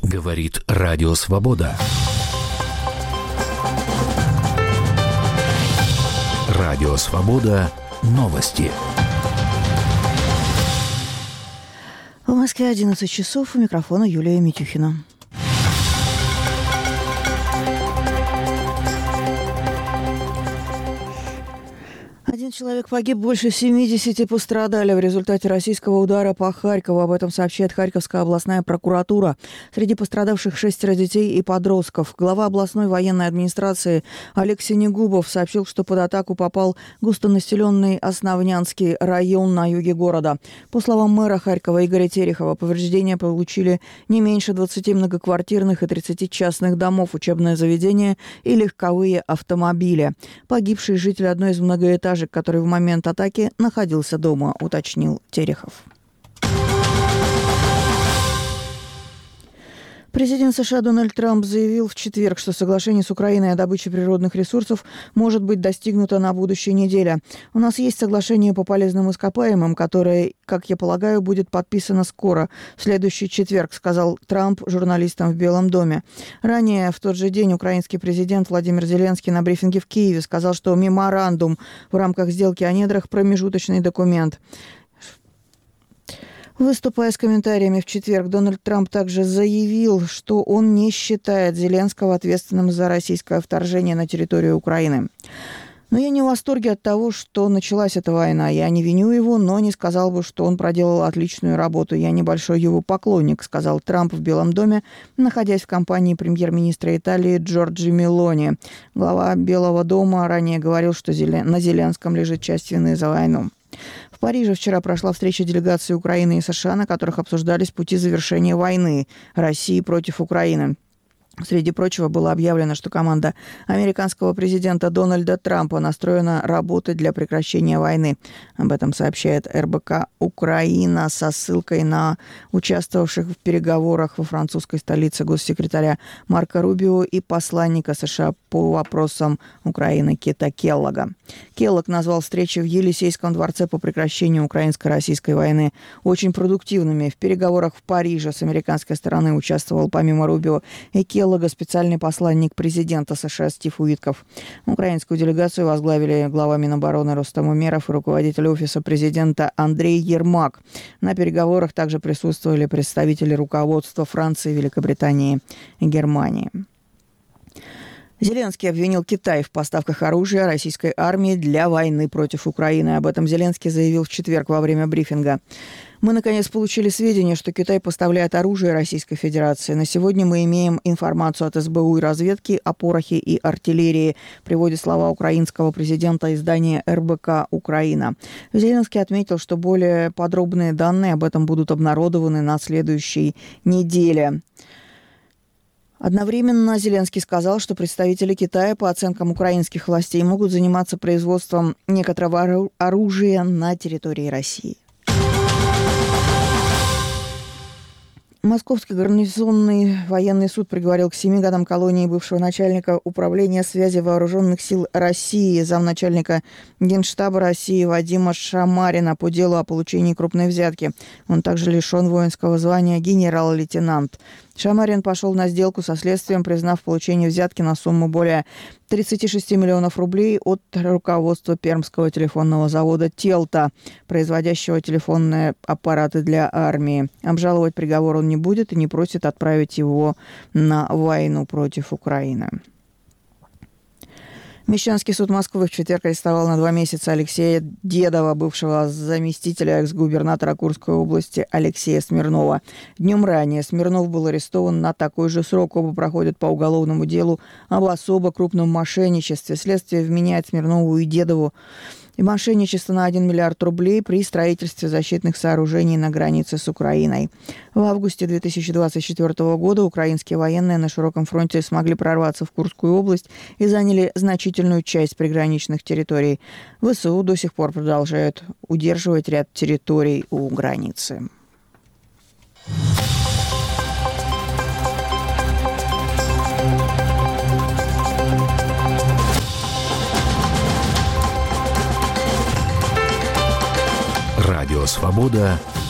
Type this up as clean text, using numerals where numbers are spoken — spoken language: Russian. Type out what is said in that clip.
Говорит Радио Свобода. Радио Свобода. Новости. В Москве 11 часов. У микрофона Юлия Митюхина. Один человек погиб, больше 70 пострадали в результате российского удара по Харькову. Об этом сообщает Харьковская областная прокуратура. Среди пострадавших 6 детей и подростков. Глава областной военной администрации Олег Синегубов сообщил, что под атаку попал густонаселенный Основнянский район на юге города. По словам мэра Харькова Игоря Терехова, повреждения получили не меньше 20 многоквартирных и 30 частных домов, учебное заведение и легковые автомобили. Погибший житель одной из многоэтажек, который в момент атаки находился дома, уточнил Терехов. Президент США Дональд Трамп заявил в четверг, что соглашение с Украиной о добыче природных ресурсов может быть достигнуто на будущей неделе. «У нас есть соглашение по полезным ископаемым, которое, как я полагаю, будет подписано скоро, в следующий четверг», сказал Трамп журналистам в Белом доме. Ранее в тот же день украинский президент Владимир Зеленский на брифинге в Киеве сказал, что меморандум в рамках сделки о недрах – промежуточный документ. Выступая с комментариями в четверг, Дональд Трамп также заявил, что он не считает Зеленского ответственным за российское вторжение на территорию Украины. «Но я не в восторге от того, что началась эта война. Я не виню его, но не сказал бы, что он проделал отличную работу. Я небольшой его поклонник», сказал Трамп в Белом доме, находясь в компании премьер-министра Италии Джорджи Мелони. Глава Белого дома ранее говорил, что на Зеленском лежит часть вины за войну. В Париже вчера прошла встреча делегаций Украины и США, на которых обсуждались пути завершения войны России против Украины. Среди прочего было объявлено, что команда американского президента Дональда Трампа настроена работать для прекращения войны. Об этом сообщает РБК «Украина» со ссылкой на участвовавших в переговорах во французской столице госсекретаря Марко Рубио и посланника США по вопросам Украины Кита Келлога. Келлог назвал встречи в Елисейском дворце по прекращению украинско-российской войны очень продуктивными. В переговорах в Париже с американской стороны участвовал помимо Рубио и Келлога специальный посланник президента США Стив Уитков. Украинскую делегацию возглавили глава Минобороны Рустам Умеров и руководитель офиса президента Андрей Ермак. На переговорах также присутствовали представители руководства Франции, Великобритании и Германии. Зеленский обвинил Китай в поставках оружия российской армии для войны против Украины. Об этом Зеленский заявил в четверг во время брифинга. «Мы, наконец, получили сведения, что Китай поставляет оружие Российской Федерации. На сегодня мы имеем информацию от СБУ и разведки о порохе и артиллерии», приводит слова украинского президента издания РБК «Украина». Зеленский отметил, что более подробные данные об этом будут обнародованы на следующей неделе. Одновременно Зеленский сказал, что представители Китая, по оценкам украинских властей, могут заниматься производством некоторого оружия на территории России. Московский гарнизонный военный суд приговорил к 7 годам колонии бывшего начальника управления связи вооруженных сил России, замначальника Генштаба России Вадима Шамарина по делу о получении крупной взятки. Он также лишен воинского звания генерал-лейтенант. Шамарин пошел на сделку со следствием, признав получение взятки на сумму более 36 миллионов рублей от руководства Пермского телефонного завода «Телта», производящего телефонные аппараты для армии. Обжаловать приговор он не будет и не просит отправить его на войну против Украины. Мещанский суд Москвы в четверг арестовал на 2 месяца Алексея Дедова, бывшего заместителя экс-губернатора Курской области Алексея Смирнова. Днем ранее Смирнов был арестован на такой же срок. Оба проходят по уголовному делу об особо крупном мошенничестве. Следствие вменяет Смирнову и Дедову и мошенничество на 1 миллиард рублей при строительстве защитных сооружений на границе с Украиной. В августе 2024 года украинские военные на широком фронте смогли прорваться в Курскую область и заняли значительную часть приграничных территорий. ВСУ до сих пор продолжают удерживать ряд территорий у границы. Радио «Свобода».